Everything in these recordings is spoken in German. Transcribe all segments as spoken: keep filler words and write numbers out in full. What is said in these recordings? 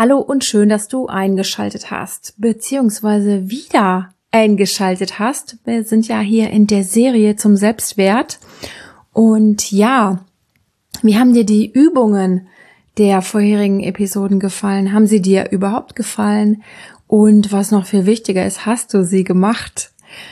Hallo und schön, dass du eingeschaltet hast, beziehungsweise wieder eingeschaltet hast. Wir sind ja hier in der Serie zum Selbstwert. Und ja, wie haben dir die Übungen der vorherigen Episoden gefallen? Haben sie dir überhaupt gefallen? Und was noch viel wichtiger ist, hast du sie gemacht?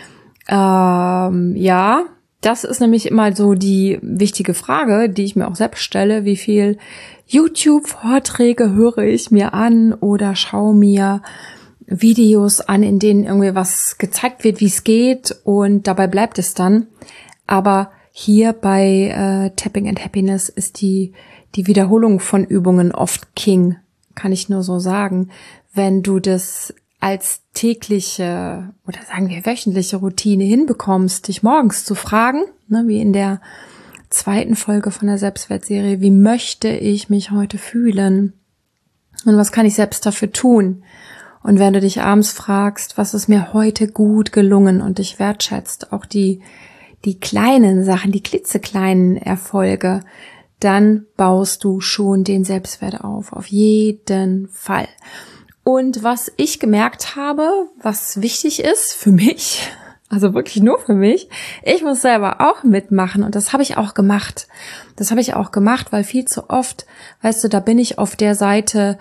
Ähm, ja, das ist nämlich immer so die wichtige Frage, die ich mir auch selbst stelle. Wie viel YouTube-Vorträge höre ich mir an oder schaue mir Videos an, in denen irgendwie was gezeigt wird, wie es geht, und dabei bleibt es dann. Aber hier bei äh, Tapping and Happiness ist die die Wiederholung von Übungen oft King, kann ich nur so sagen. Wenn du das als tägliche oder sagen wir wöchentliche Routine hinbekommst, dich morgens zu fragen, ne, wie in der zweiten Folge von der Selbstwertserie, wie möchte ich mich heute fühlen und was kann ich selbst dafür tun? Und wenn du dich abends fragst, was ist mir heute gut gelungen und dich wertschätzt, auch die die kleinen Sachen, die klitzekleinen Erfolge, dann baust du schon den Selbstwert auf, auf jeden Fall. Und was ich gemerkt habe, was wichtig ist für mich, also wirklich nur für mich, ich muss selber auch mitmachen, und das habe ich auch gemacht. Das habe ich auch gemacht, weil viel zu oft, weißt du, da bin ich auf der Seite,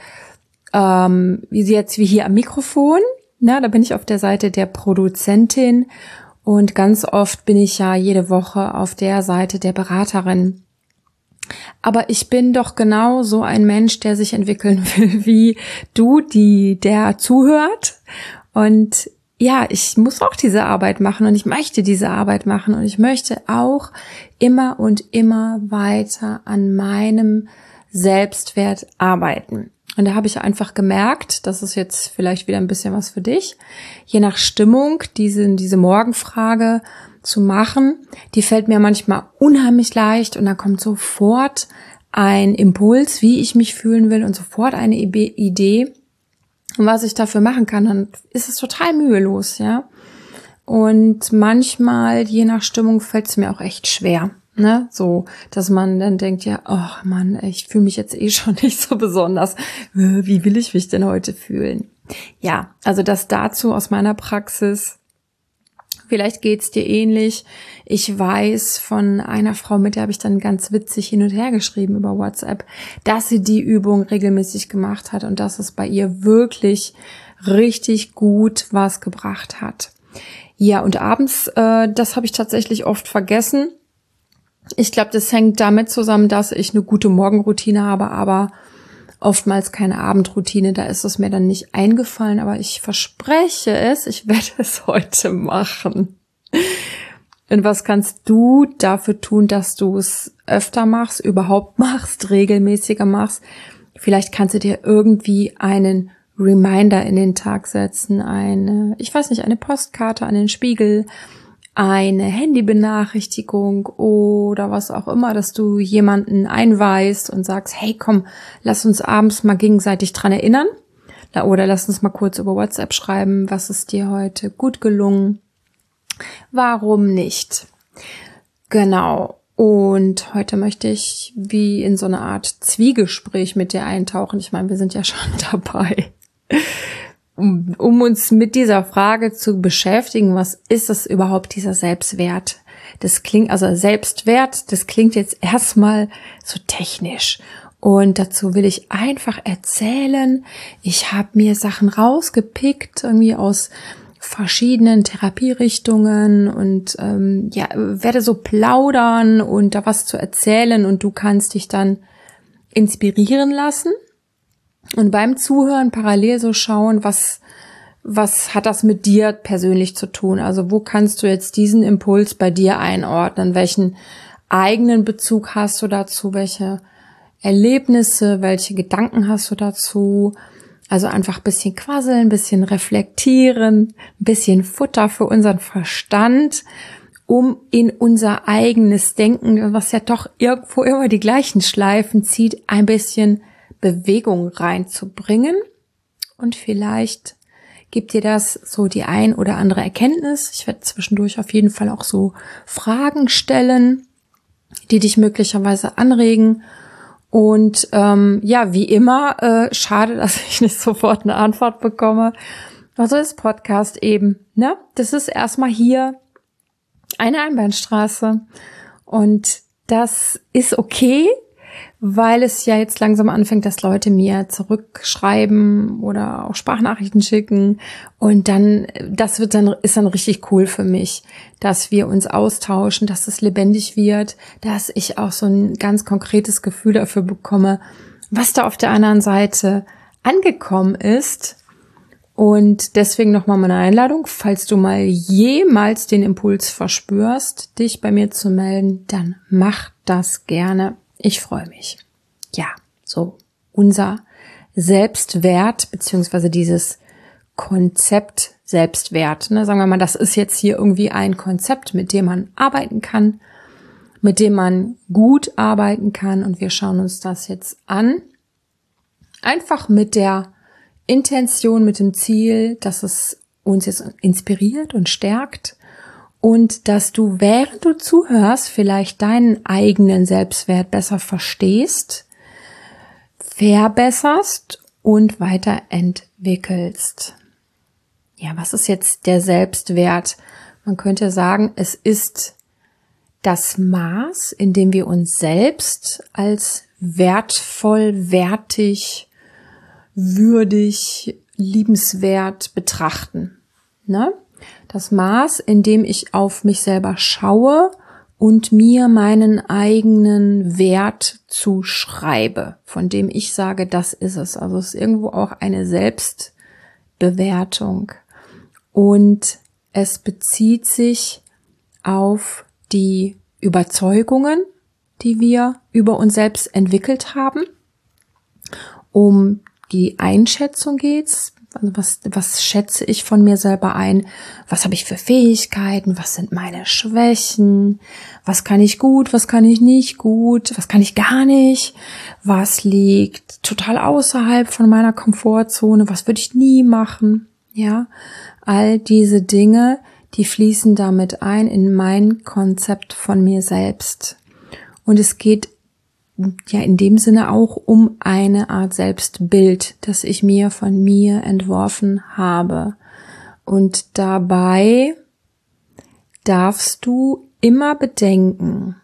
ähm, wie sie jetzt wie hier am Mikrofon, na, da bin ich auf der Seite der Produzentin, und ganz oft bin ich ja jede Woche auf der Seite der Beraterin. Aber ich bin doch genau so ein Mensch, der sich entwickeln will, wie du, die der zuhört. Und ja, ich muss auch diese Arbeit machen und ich möchte diese Arbeit machen und ich möchte auch immer und immer weiter an meinem Selbstwert arbeiten. Und da habe ich einfach gemerkt, das ist jetzt vielleicht wieder ein bisschen was für dich, je nach Stimmung, diese, diese Morgenfrage zu machen, die fällt mir manchmal unheimlich leicht, und da kommt sofort ein Impuls, wie ich mich fühlen will, und sofort eine Idee, was ich dafür machen kann. Dann ist es total mühelos, ja. Und manchmal, je nach Stimmung, fällt es mir auch echt schwer, ne? So, dass man dann denkt, ja, oh Mann, ich fühle mich jetzt eh schon nicht so besonders. Wie will ich mich denn heute fühlen? Ja, also das dazu aus meiner Praxis. Vielleicht geht's dir ähnlich. Ich weiß von einer Frau, mit der habe ich dann ganz witzig hin und her geschrieben über WhatsApp, dass sie die Übung regelmäßig gemacht hat und dass es bei ihr wirklich richtig gut was gebracht hat. Ja, und abends, äh, das habe ich tatsächlich oft vergessen. Ich glaube, das hängt damit zusammen, dass ich eine gute Morgenroutine habe, aber oftmals keine Abendroutine, da ist es mir dann nicht eingefallen, aber ich verspreche es, ich werde es heute machen. Und was kannst du dafür tun, dass du es öfter machst, überhaupt machst, regelmäßiger machst? Vielleicht kannst du dir irgendwie einen Reminder in den Tag setzen, eine, ich weiß nicht, eine Postkarte an den Spiegel, eine Handybenachrichtigung oder was auch immer, dass du jemanden einweist und sagst, hey komm, lass uns abends mal gegenseitig dran erinnern, oder lass uns mal kurz über WhatsApp schreiben, was ist dir heute gut gelungen, warum nicht? Genau. Und heute möchte ich wie in so eine Art Zwiegespräch mit dir eintauchen. Ich meine, wir sind ja schon dabei. Um, um uns mit dieser Frage zu beschäftigen, was ist das überhaupt, dieser Selbstwert? Das klingt, also Selbstwert, das klingt jetzt erstmal so technisch. Und dazu will ich einfach erzählen, ich habe mir Sachen rausgepickt, irgendwie aus verschiedenen Therapierichtungen, und ähm, ja, werde so plaudern und da was zu erzählen, und du kannst dich dann inspirieren lassen. Und beim Zuhören parallel so schauen, was, was hat das mit dir persönlich zu tun? Also wo kannst du jetzt diesen Impuls bei dir einordnen? Welchen eigenen Bezug hast du dazu? Welche Erlebnisse, welche Gedanken hast du dazu? Also einfach ein bisschen quasseln, ein bisschen reflektieren, ein bisschen Futter für unseren Verstand, um in unser eigenes Denken, was ja doch irgendwo immer die gleichen Schleifen zieht, ein bisschen Bewegung reinzubringen. Und vielleicht gibt dir das so die ein oder andere Erkenntnis. Ich werde zwischendurch auf jeden Fall auch so Fragen stellen, die dich möglicherweise anregen. Und ähm, ja, wie immer, äh, schade, dass ich nicht sofort eine Antwort bekomme. Also ist Podcast eben, ne? Das ist erstmal hier eine Einbahnstraße. Und das ist okay, weil es ja jetzt langsam anfängt, dass Leute mir zurückschreiben oder auch Sprachnachrichten schicken. Und dann, das wird dann, ist dann richtig cool für mich, dass wir uns austauschen, dass es lebendig wird, dass ich auch so ein ganz konkretes Gefühl dafür bekomme, was da auf der anderen Seite angekommen ist. Und deswegen nochmal meine Einladung, falls du mal jemals den Impuls verspürst, dich bei mir zu melden, dann mach das gerne. Ich freue mich. Ja, so unser Selbstwert beziehungsweise dieses Konzept Selbstwert. Ne? Sagen wir mal, das ist jetzt hier irgendwie ein Konzept, mit dem man arbeiten kann, mit dem man gut arbeiten kann. Und wir schauen uns das jetzt an. Einfach mit der Intention, mit dem Ziel, dass es uns jetzt inspiriert und stärkt. Und dass du, während du zuhörst, vielleicht deinen eigenen Selbstwert besser verstehst, verbesserst und weiterentwickelst. Ja, was ist jetzt der Selbstwert? Man könnte sagen, es ist das Maß, in dem wir uns selbst als wertvoll, wertig, würdig, liebenswert betrachten. Ne? Das Maß, in dem ich auf mich selber schaue und mir meinen eigenen Wert zuschreibe, von dem ich sage, das ist es. Also es ist irgendwo auch eine Selbstbewertung. Und es bezieht sich auf die Überzeugungen, die wir über uns selbst entwickelt haben. Um die Einschätzung geht's. Also was, was schätze ich von mir selber ein? Was habe ich für Fähigkeiten? Was sind meine Schwächen? Was kann ich gut? Was kann ich nicht gut? Was kann ich gar nicht? Was liegt total außerhalb von meiner Komfortzone? Was würde ich nie machen? Ja, all diese Dinge, die fließen damit ein in mein Konzept von mir selbst. Und es geht ja in dem Sinne auch um eine Art Selbstbild, das ich mir von mir entworfen habe. Und dabei darfst du immer bedenken,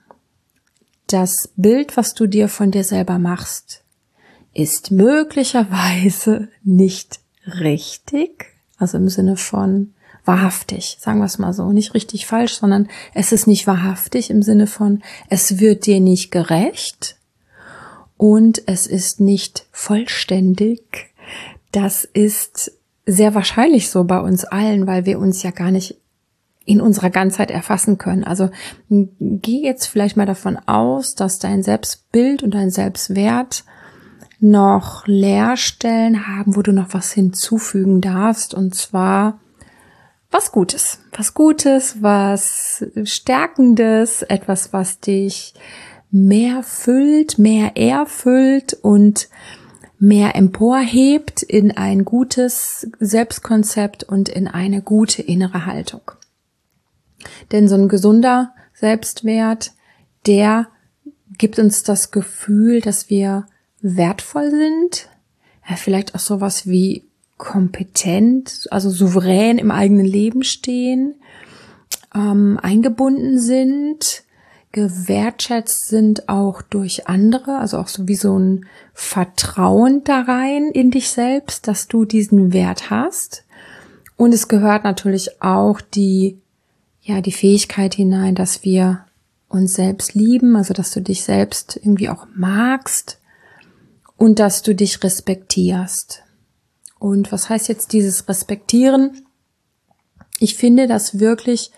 das Bild, was du dir von dir selber machst, ist möglicherweise nicht richtig, also im Sinne von wahrhaftig, sagen wir es mal so, nicht richtig falsch, sondern es ist nicht wahrhaftig im Sinne von, es wird dir nicht gerecht. Und es ist nicht vollständig. Das ist sehr wahrscheinlich so bei uns allen, weil wir uns ja gar nicht in unserer Ganzheit erfassen können. Also geh jetzt vielleicht mal davon aus, dass dein Selbstbild und dein Selbstwert noch Leerstellen haben, wo du noch was hinzufügen darfst. Und zwar was Gutes. Was Gutes, was Stärkendes, etwas, was dich mehr füllt, mehr erfüllt und mehr emporhebt in ein gutes Selbstkonzept und in eine gute innere Haltung. Denn so ein gesunder Selbstwert, der gibt uns das Gefühl, dass wir wertvoll sind, ja, vielleicht auch sowas wie kompetent, also souverän im eigenen Leben stehen, ähm, eingebunden sind, gewertschätzt sind auch durch andere, also auch so wie so ein Vertrauen da rein in dich selbst, dass du diesen Wert hast. Und es gehört natürlich auch die, ja, die Fähigkeit hinein, dass wir uns selbst lieben, also dass du dich selbst irgendwie auch magst und dass du dich respektierst. Und was heißt jetzt dieses Respektieren? Ich finde das wirklich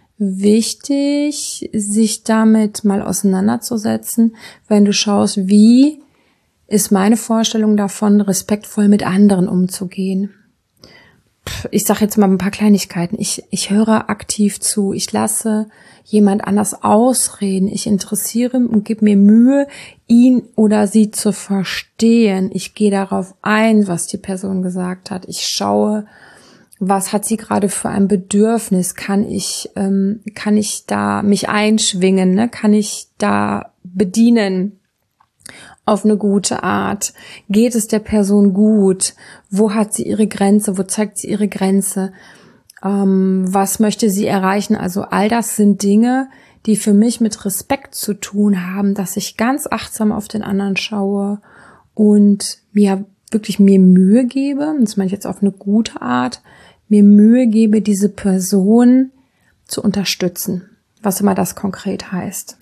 wichtig, sich damit mal auseinanderzusetzen, wenn du schaust, wie ist meine Vorstellung davon, respektvoll mit anderen umzugehen. Ich sage jetzt mal ein paar Kleinigkeiten. Ich, ich höre aktiv zu, ich lasse jemand anders ausreden, ich interessiere und gebe mir Mühe, ihn oder sie zu verstehen. Ich gehe darauf ein, was die Person gesagt hat. Ich schaue, was hat sie gerade für ein Bedürfnis? Kann ich, ähm, kann ich da mich einschwingen? Ne? Kann ich da bedienen? auf eine gute Art? Geht es der Person gut? Wo hat sie ihre Grenze? Wo zeigt sie ihre Grenze? Ähm, was möchte sie erreichen? Also all das sind Dinge, die für mich mit Respekt zu tun haben, dass ich ganz achtsam auf den anderen schaue und mir wirklich mir Mühe gebe, das meine ich jetzt auf eine gute Art, mir Mühe gebe, diese Person zu unterstützen, was immer das konkret heißt.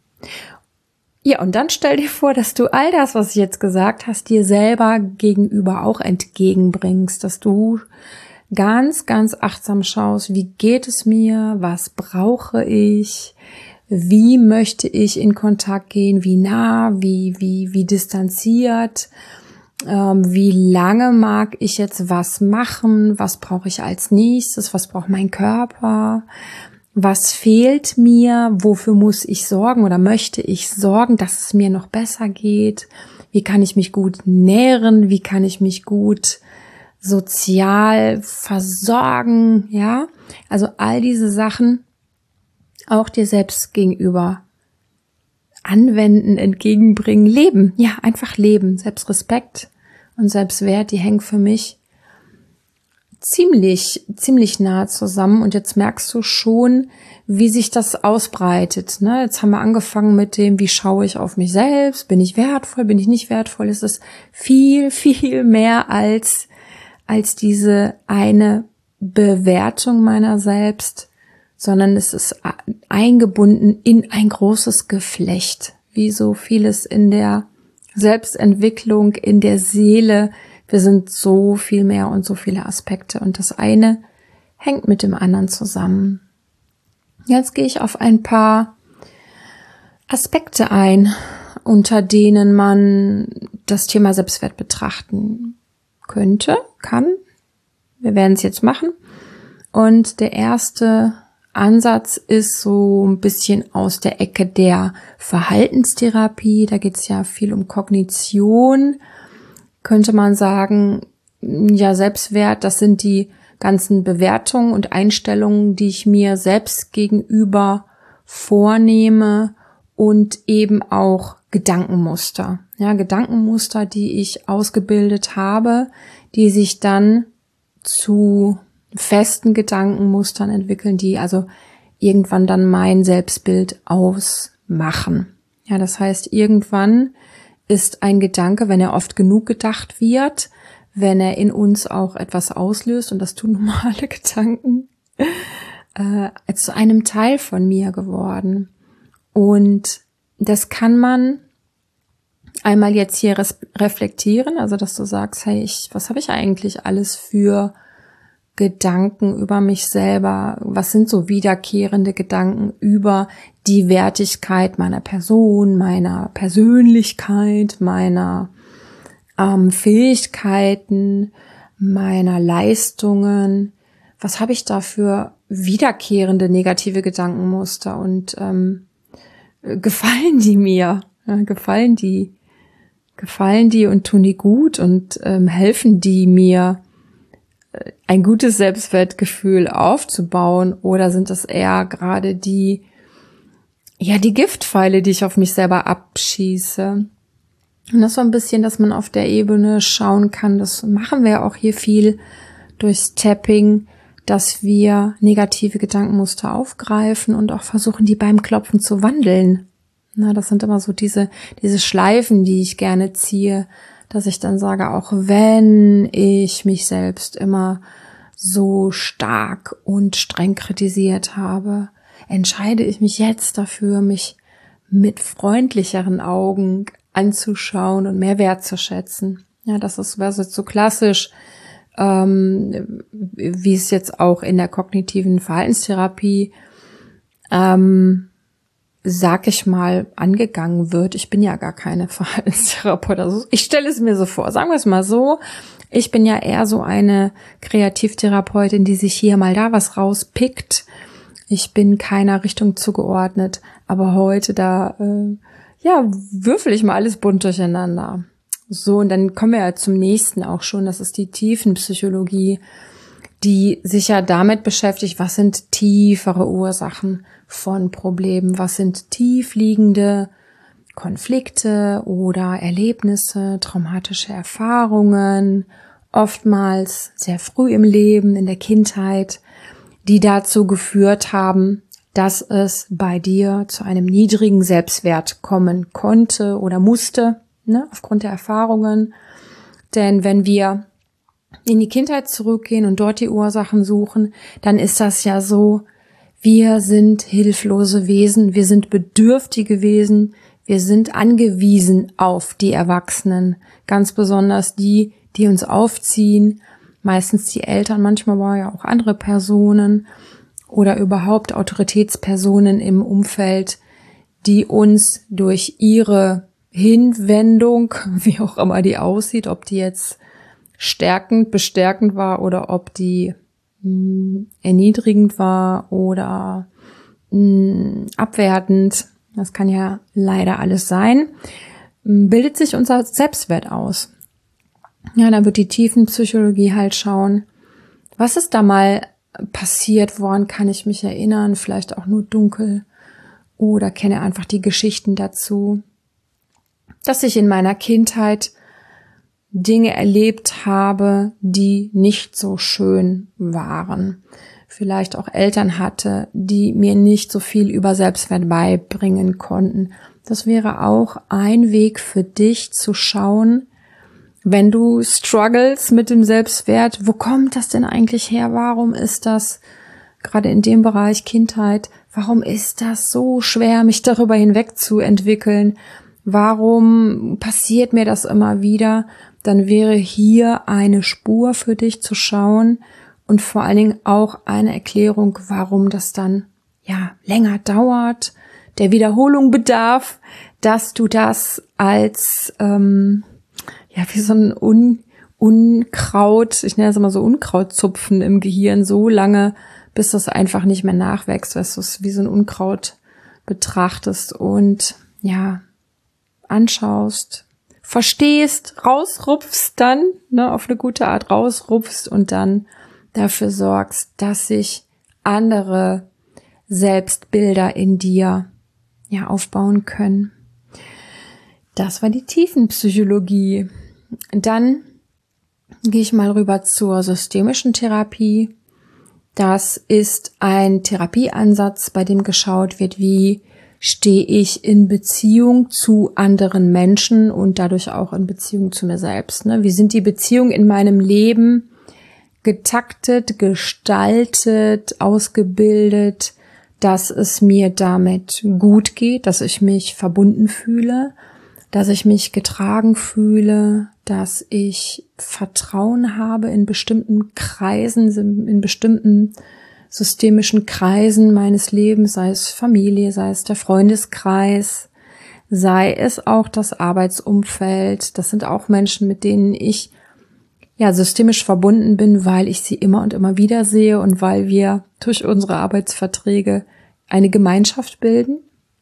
Ja, und dann stell dir vor, dass du all das, was ich jetzt gesagt hast, dir selber gegenüber auch entgegenbringst, dass du ganz, ganz achtsam schaust, wie geht es mir, was brauche ich, wie möchte ich in Kontakt gehen, wie nah, wie, wie, wie distanziert, ähm, wie lange mag ich jetzt was machen, was brauche ich als nächstes, was braucht mein Körper, was fehlt mir, wofür muss ich sorgen oder möchte ich sorgen, dass es mir noch besser geht, wie kann ich mich gut nähren, wie kann ich mich gut sozial versorgen, ja, also all diese Sachen auch dir selbst gegenüber anwenden, entgegenbringen, leben, ja, einfach leben. Selbstrespekt und Selbstwert, die hängen für mich ziemlich, ziemlich nah zusammen und jetzt merkst du schon, wie sich das ausbreitet, ne? Jetzt haben wir angefangen mit dem, wie schaue ich auf mich selbst, bin ich wertvoll, bin ich nicht wertvoll, es ist viel, viel mehr als als diese eine Bewertung meiner selbst, sondern es ist eingebunden in ein großes Geflecht, wie so vieles in der Selbstentwicklung, in der Seele. Wir sind so viel mehr und so viele Aspekte und das eine hängt mit dem anderen zusammen. Jetzt gehe ich auf ein paar Aspekte ein, unter denen man das Thema Selbstwert betrachten könnte, kann. Wir werden es jetzt machen. Und der erste Ansatz ist so ein bisschen aus der Ecke der Verhaltenstherapie. Da geht es ja viel um Kognition. Könnte man sagen, ja, Selbstwert, das sind die ganzen Bewertungen und Einstellungen, die ich mir selbst gegenüber vornehme und eben auch Gedankenmuster. Ja, Gedankenmuster, die ich ausgebildet habe, die sich dann zu festen Gedankenmustern entwickeln, die also irgendwann dann mein Selbstbild ausmachen. Ja, das heißt, irgendwann ist ein Gedanke, wenn er oft genug gedacht wird, wenn er in uns auch etwas auslöst, und das tun normale Gedanken, äh, zu einem Teil von mir geworden. Und das kann man einmal jetzt hier res- reflektieren, also dass du sagst, hey, ich, was habe ich eigentlich alles für Gedanken über mich selber? Was sind so wiederkehrende Gedanken über die Wertigkeit meiner Person, meiner Persönlichkeit, meiner ähm, Fähigkeiten, meiner Leistungen? Was habe ich da für wiederkehrende negative Gedankenmuster und ähm, gefallen die mir? Ja, gefallen die? Gefallen die und tun die gut und ähm, helfen die mir, ein gutes Selbstwertgefühl aufzubauen, oder sind das eher gerade die, ja, die Giftpfeile, die ich auf mich selber abschieße? Und das so ein bisschen, dass man auf der Ebene schauen kann, das machen wir auch hier viel durchs Tapping, dass wir negative Gedankenmuster aufgreifen und auch versuchen, die beim Klopfen zu wandeln. Na, das sind immer so diese, diese Schleifen, die ich gerne ziehe, dass ich dann sage, auch wenn ich mich selbst immer so stark und streng kritisiert habe, entscheide ich mich jetzt dafür, mich mit freundlicheren Augen anzuschauen und mehr wertzuschätzen. Ja, das ist was jetzt so klassisch, ähm, wie es jetzt auch in der kognitiven Verhaltenstherapie ähm, sag ich mal, angegangen wird. Ich bin ja gar keine Verhaltenstherapeutin. Also ich stelle es mir so vor. Sagen wir es mal so. Ich bin ja eher so eine Kreativtherapeutin, die sich hier mal da was rauspickt. Ich bin keiner Richtung zugeordnet. Aber heute da, äh, ja, würfel ich mal alles bunt durcheinander. So, und dann kommen wir ja zum nächsten auch schon. Das ist die Tiefenpsychologie, die sich ja damit beschäftigt, was sind tiefere Ursachen von Problemen, was sind tiefliegende Konflikte oder Erlebnisse, traumatische Erfahrungen, oftmals sehr früh im Leben, in der Kindheit, die dazu geführt haben, dass es bei dir zu einem niedrigen Selbstwert kommen konnte oder musste, ne, aufgrund der Erfahrungen. Denn wenn wir in die Kindheit zurückgehen und dort die Ursachen suchen, dann ist das ja so, wir sind hilflose Wesen, wir sind bedürftige Wesen, wir sind angewiesen auf die Erwachsenen, ganz besonders die, die uns aufziehen, meistens die Eltern, manchmal aber ja auch andere Personen oder überhaupt Autoritätspersonen im Umfeld, die uns durch ihre Hinwendung, wie auch immer die aussieht, ob die jetzt stärkend, bestärkend war oder ob die mh, erniedrigend war oder mh, abwertend, das kann ja leider alles sein, bildet sich unser Selbstwert aus. Ja, da wird die Tiefenpsychologie halt schauen, was ist da mal passiert, woran kann ich mich erinnern, vielleicht auch nur dunkel oder kenne einfach die Geschichten dazu, dass ich in meiner Kindheit Dinge erlebt habe, die nicht so schön waren. Vielleicht auch Eltern hatte, die mir nicht so viel über Selbstwert beibringen konnten. Das wäre auch ein Weg für dich zu schauen, wenn du struggles mit dem Selbstwert, wo kommt das denn eigentlich her? Warum ist das, gerade in dem Bereich Kindheit, warum ist das so schwer, mich darüber hinweg zu entwickeln? Warum passiert mir das immer wieder? Dann wäre hier eine Spur für dich zu schauen und vor allen Dingen auch eine Erklärung, warum das dann ja länger dauert, der Wiederholung bedarf, dass du das als ähm, ja wie so ein Un- Unkraut, ich nenne es immer so Unkrautzupfen im Gehirn, so lange, bis das einfach nicht mehr nachwächst, dass du es wie so ein Unkraut betrachtest und ja anschaust, verstehst, rausrupfst dann, ne, auf eine gute Art rausrupfst und dann dafür sorgst, dass sich andere Selbstbilder in dir ja aufbauen können. Das war die Tiefenpsychologie. Dann gehe ich mal rüber zur systemischen Therapie. Das ist ein Therapieansatz, bei dem geschaut wird, wie stehe ich in Beziehung zu anderen Menschen und dadurch auch in Beziehung zu mir selbst. Ne? Wie sind die Beziehungen in meinem Leben getaktet, gestaltet, ausgebildet, dass es mir damit gut geht, dass ich mich verbunden fühle, dass ich mich getragen fühle, dass ich Vertrauen habe in bestimmten Kreisen, in bestimmten systemischen Kreisen meines Lebens, sei es Familie, sei es der Freundeskreis, sei es auch das Arbeitsumfeld. Das sind auch Menschen, mit denen ich ja systemisch verbunden bin, weil ich sie immer und immer wieder sehe und weil wir durch unsere Arbeitsverträge eine Gemeinschaft bilden.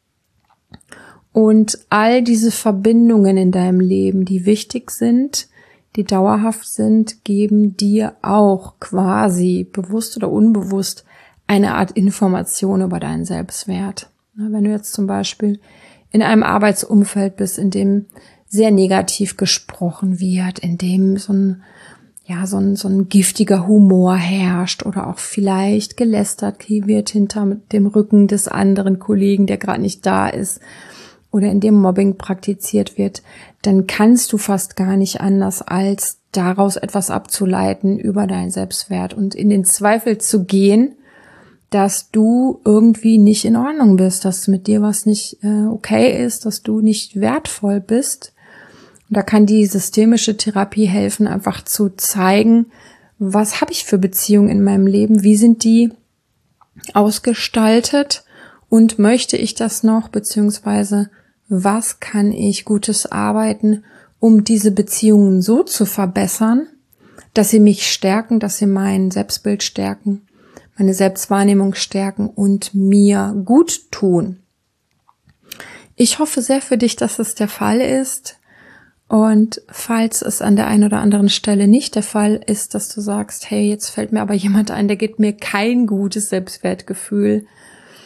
Und all diese Verbindungen in deinem Leben, die wichtig sind, die dauerhaft sind, geben dir auch quasi bewusst oder unbewusst eine Art Information über deinen Selbstwert. Wenn du jetzt zum Beispiel in einem Arbeitsumfeld bist, in dem sehr negativ gesprochen wird, in dem so ein, ja, so ein, so ein giftiger Humor herrscht oder auch vielleicht gelästert wird hinter dem Rücken des anderen Kollegen, der gerade nicht da ist, oder in dem Mobbing praktiziert wird, dann kannst du fast gar nicht anders, als daraus etwas abzuleiten über deinen Selbstwert und in den Zweifel zu gehen, dass du irgendwie nicht in Ordnung bist, dass mit dir was nicht äh, okay ist, dass du nicht wertvoll bist. Und da kann die systemische Therapie helfen, einfach zu zeigen, was habe ich für Beziehungen in meinem Leben, wie sind die ausgestaltet und möchte ich das noch, beziehungsweise was kann ich Gutes arbeiten, um diese Beziehungen so zu verbessern, dass sie mich stärken, dass sie mein Selbstbild stärken, meine Selbstwahrnehmung stärken und mir gut tun. Ich hoffe sehr für dich, dass es der Fall ist. Und falls es an der einen oder anderen Stelle nicht der Fall ist, dass du sagst, hey, jetzt fällt mir aber jemand ein, der gibt mir kein gutes Selbstwertgefühl,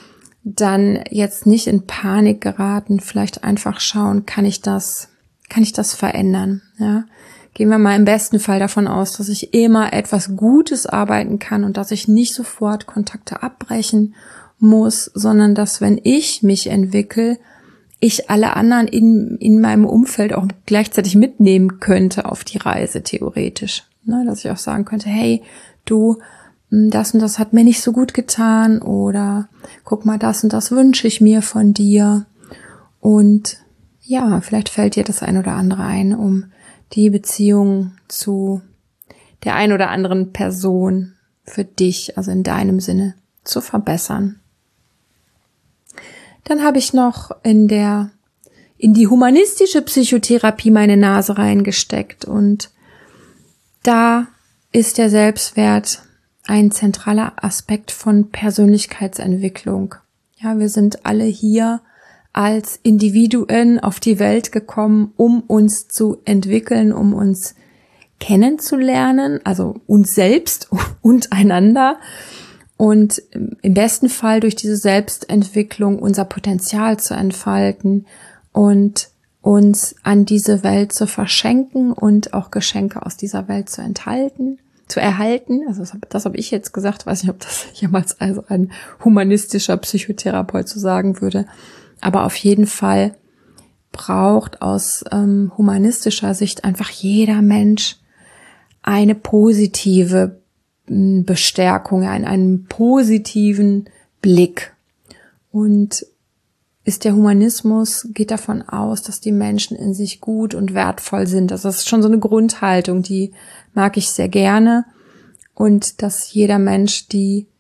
dann jetzt nicht in Panik geraten, vielleicht einfach schauen, kann ich das, kann ich das verändern, ja? Gehen wir mal im besten Fall davon aus, dass ich immer etwas Gutes arbeiten kann und dass ich nicht sofort Kontakte abbrechen muss, sondern dass, wenn ich mich entwickle, ich alle anderen in, in meinem Umfeld auch gleichzeitig mitnehmen könnte auf die Reise, theoretisch. Ne, dass ich auch sagen könnte, hey, du, das und das hat mir nicht so gut getan, oder guck mal, das und das wünsche ich mir von dir. Und ja, vielleicht fällt dir das ein oder andere ein, um die Beziehung zu der ein oder anderen Person für dich, also in deinem Sinne, zu verbessern. Dann habe ich noch in der, in die humanistische Psychotherapie meine Nase reingesteckt, und da ist der Selbstwert ein zentraler Aspekt von Persönlichkeitsentwicklung. Ja, wir sind alle hier als Individuen auf die Welt gekommen, um uns zu entwickeln, um uns kennenzulernen, also uns selbst und einander, und im besten Fall durch diese Selbstentwicklung unser Potenzial zu entfalten und uns an diese Welt zu verschenken und auch Geschenke aus dieser Welt zu enthalten, zu erhalten. Also das habe das hab ich jetzt gesagt, weiß nicht, ob das jemals also ein humanistischer Psychotherapeut so sagen würde. Aber auf jeden Fall braucht aus ähm, humanistischer Sicht einfach jeder Mensch eine positive m, Bestärkung, einen, einen positiven Blick. Und ist der Humanismus, geht davon aus, dass die Menschen in sich gut und wertvoll sind. Also das ist schon so eine Grundhaltung, die mag ich sehr gerne. Und dass jeder Mensch die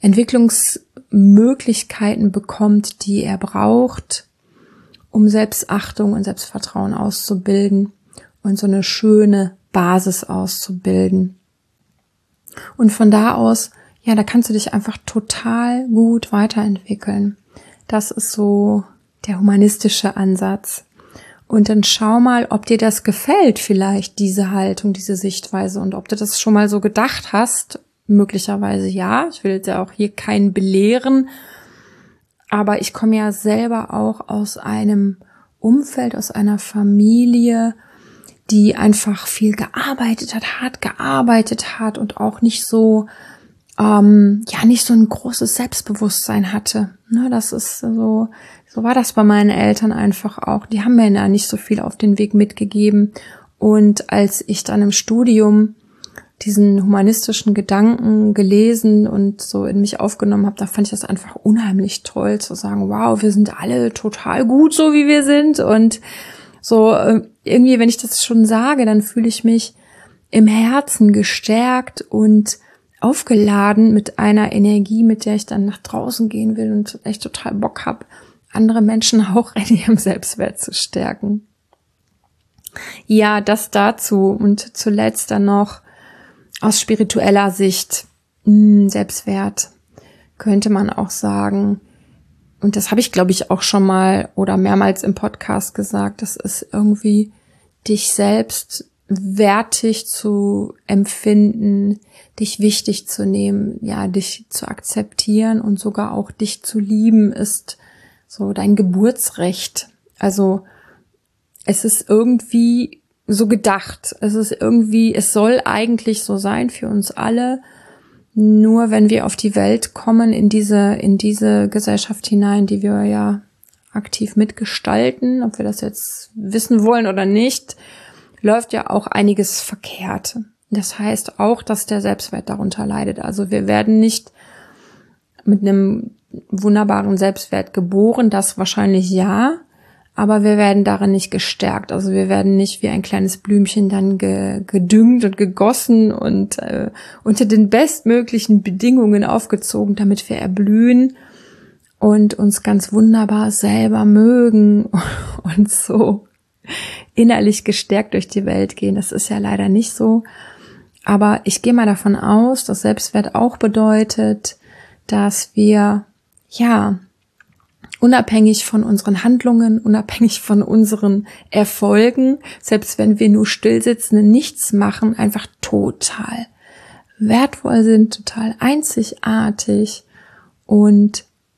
Entwicklungsmöglichkeiten bekommt, die er braucht, um Selbstachtung und Selbstvertrauen auszubilden und so eine schöne Basis auszubilden. Und von da aus, ja, da kannst du dich einfach total gut weiterentwickeln. Das ist so der humanistische Ansatz. Und dann schau mal, ob dir das gefällt, vielleicht diese Haltung, diese Sichtweise, und ob du das schon mal so gedacht hast. Möglicherweise ja. Ich will jetzt ja auch hier keinen belehren. Aber ich komme ja selber auch aus einem Umfeld, aus einer Familie, die einfach viel gearbeitet hat, hart gearbeitet hat und auch nicht so, ähm, ja, nicht so ein großes Selbstbewusstsein hatte. Ne, das ist so, so war das bei meinen Eltern einfach auch. Die haben mir ja nicht so viel auf den Weg mitgegeben. Und als ich dann im Studium diesen humanistischen Gedanken gelesen und so in mich aufgenommen habe, da fand ich das einfach unheimlich toll zu sagen, wow, wir sind alle total gut, so wie wir sind. Und so irgendwie, wenn ich das schon sage, dann fühle ich mich im Herzen gestärkt und aufgeladen mit einer Energie, mit der ich dann nach draußen gehen will und echt total Bock habe, andere Menschen auch in ihrem Selbstwert zu stärken. Ja, das dazu. Und zuletzt dann noch aus spiritueller Sicht, mh, Selbstwert, könnte man auch sagen, und das habe ich, glaube ich, auch schon mal oder mehrmals im Podcast gesagt, das ist irgendwie dich selbst wertig zu empfinden, dich wichtig zu nehmen, ja, dich zu akzeptieren und sogar auch dich zu lieben, ist so dein Geburtsrecht. Also es ist irgendwie so gedacht. Es ist irgendwie, es soll eigentlich so sein für uns alle. Nur wenn wir auf die Welt kommen, in diese, in diese Gesellschaft hinein, die wir ja aktiv mitgestalten, ob wir das jetzt wissen wollen oder nicht, läuft ja auch einiges verkehrt. Das heißt auch, dass der Selbstwert darunter leidet. Also wir werden nicht mit einem wunderbaren Selbstwert geboren, das wahrscheinlich ja, aber wir werden darin nicht gestärkt. Also wir werden nicht wie ein kleines Blümchen dann ge, gedüngt und gegossen und äh, unter den bestmöglichen Bedingungen aufgezogen, damit wir erblühen und uns ganz wunderbar selber mögen und so innerlich gestärkt durch die Welt gehen. Das ist ja leider nicht so. Aber ich gehe mal davon aus, dass Selbstwert auch bedeutet, dass wir, ja, unabhängig von unseren Handlungen, unabhängig von unseren Erfolgen, selbst wenn wir nur still sitzen und nichts machen, einfach total wertvoll sind, total einzigartig und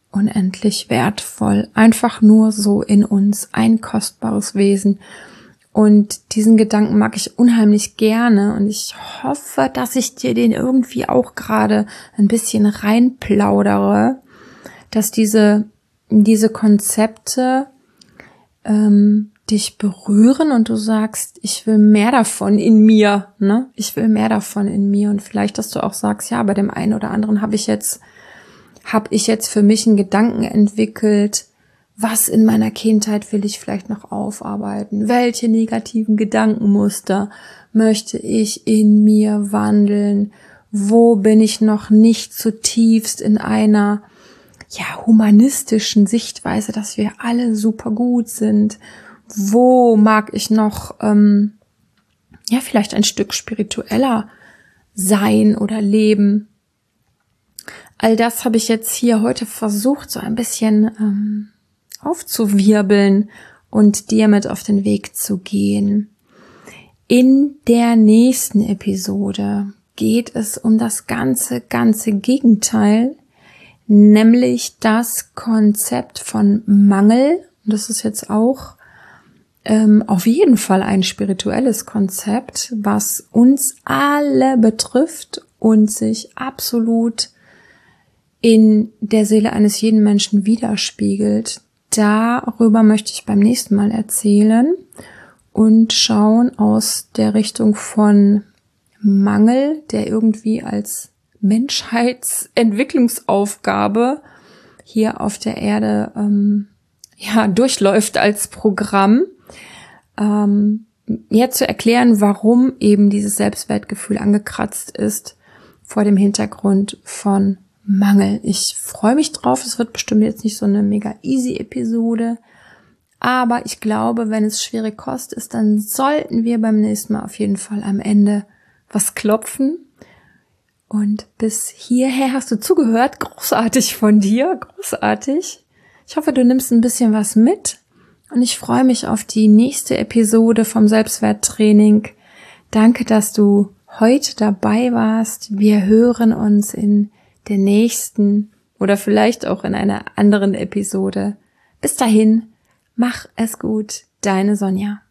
unendlich wertvoll, einfach nur so in uns, ein kostbares Wesen. Und diesen Gedanken mag ich unheimlich gerne und ich hoffe, dass ich dir den irgendwie auch gerade ein bisschen reinplaudere, dass diese, diese Konzepte ähm, dich berühren und du sagst, ich will mehr davon in mir, ne? Ich will mehr davon in mir und vielleicht, dass du auch sagst, ja, bei dem einen oder anderen habe ich jetzt, habe ich jetzt für mich einen Gedanken entwickelt, was in meiner Kindheit will ich vielleicht noch aufarbeiten? Welche negativen Gedankenmuster möchte ich in mir wandeln? Wo bin ich noch nicht zutiefst in einer, ja, humanistischen Sichtweise, dass wir alle super gut sind? Wo mag ich noch, ähm, ja, vielleicht ein Stück spiritueller sein oder leben? All das habe ich jetzt hier heute versucht, so ein bisschen ähm, aufzuwirbeln und dir mit auf den Weg zu gehen. In der nächsten Episode geht es um das ganze, ganze Gegenteil, nämlich das Konzept von Mangel. Und das ist jetzt auch ähm, auf jeden Fall ein spirituelles Konzept, was uns alle betrifft und sich absolut in der Seele eines jeden Menschen widerspiegelt. Darüber möchte ich beim nächsten Mal erzählen und schauen aus der Richtung von Mangel, der irgendwie als Menschheitsentwicklungsaufgabe hier auf der Erde ähm, ja durchläuft als Programm, ähm, ja zu erklären, warum eben dieses Selbstwertgefühl angekratzt ist vor dem Hintergrund von Mangel. Ich freue mich drauf. Es wird bestimmt jetzt nicht so eine mega easy Episode. Aber ich glaube, wenn es schwere Kost ist, dann sollten wir beim nächsten Mal auf jeden Fall am Ende was klopfen. Und bis hierher hast du zugehört. Großartig von dir. Großartig. Ich hoffe, du nimmst ein bisschen was mit. Und ich freue mich auf die nächste Episode vom Selbstwerttraining. Danke, dass du heute dabei warst. Wir hören uns in der nächsten oder vielleicht auch in einer anderen Episode. Bis dahin, mach es gut, deine Sonja.